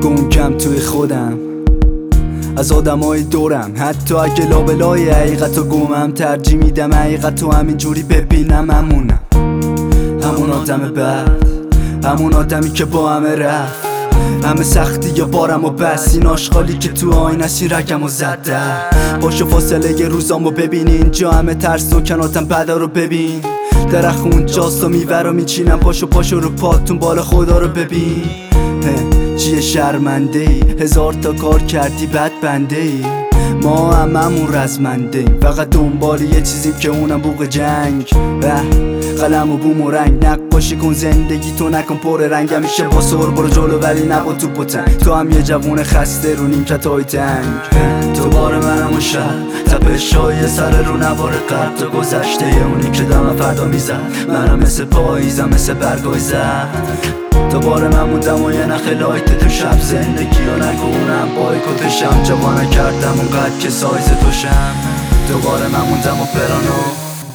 گنگم توی خودم از آدمای دورم، حتی اگه لابلای حقیقتو گمم ترجیح میدم حقیقتو همینجوری ببینم. همون آدم بد، همون آدمی که با همه رفت، همه سختی یا بارم و بس، این آشغالی که تو آینشی رگم و زده. پاشو فاصله یه روزامو ببین، اینجا همه ترس و کناتم بدا رو ببین. درخت اونجاست و میوه رو میچینم، پاشو رو پاتون بال خدا رو ببین. چیه شرمنده ای؟ هزار تا کار کردی بد بنده ای. ما هممون رزمنده ایم، فقط دنبال یه چیزیم که اونم بوق جنگ. قلم و بوم و رنگ، نقاشی کن زندگی تو، نکن پر رنگ. همیشه با سر برو جلو ولی نبا تو پتنگ. تو هم یه جوون خسته رو نیمکتای تنگ. تو بار منم و شب تپشای سر رو نوار قلب، تو گذشته اونی که دم فردا میزد. منم مثل پاییزم مثل برگای زد. تو بار من موندم و یه نخ لایت تو شب، زندگی رو نگونم بایکوتشم. جواب نکردم اونقدر که سایز توشم. تو بار من موندم و پرانو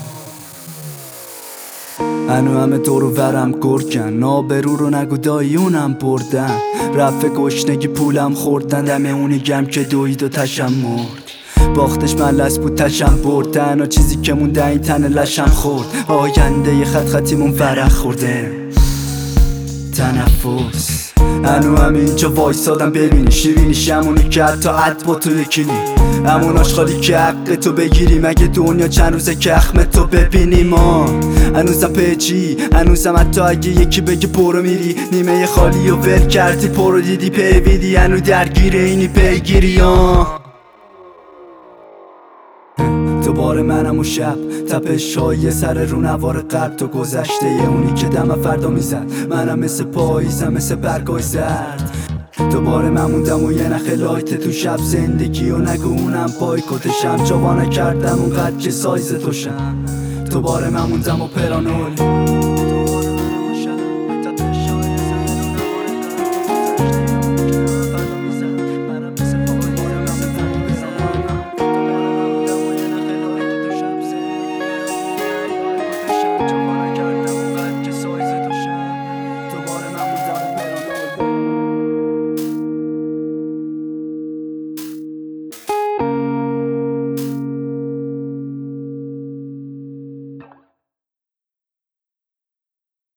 هنو همه دور و ورم گرگن، نابرو رو نگو داییونم بردن. رفع گشنگی پولم خوردن، دم اونی گم که دوید و تشم مرد. باختش ملس بود تشم بردن و چیزی که مونده این تن لشم خورد. آینده یه خطیمون فرق خورده تنفس. هنو همینجا وایسادم ببینی شیرینیش همونی که حتی عد با تو یکینی. همون آشغالی که حق تو بگیری، مگه دنیا چند روزه که اخم تو ببینی. ما هنوزم پیچی، هنوزم حتی اگه یکی بگه برو میری. نیمه خالی و ول کردی پرو دیدی پیویدی، هنو درگیر اینی پیگیری. تو بار منم و شب تپشای سر رو نوار قلب، تو گذشته اونی که دم فردا میزد. منم مثل پاییزم مثل برگای زرد. تو بار من موندم و یه نخ لایت تو شب، زندگی و نگونم بایکوتشم. جواب نکردم اونقدر که سایز توشم. تو بار من موندم و پرانوی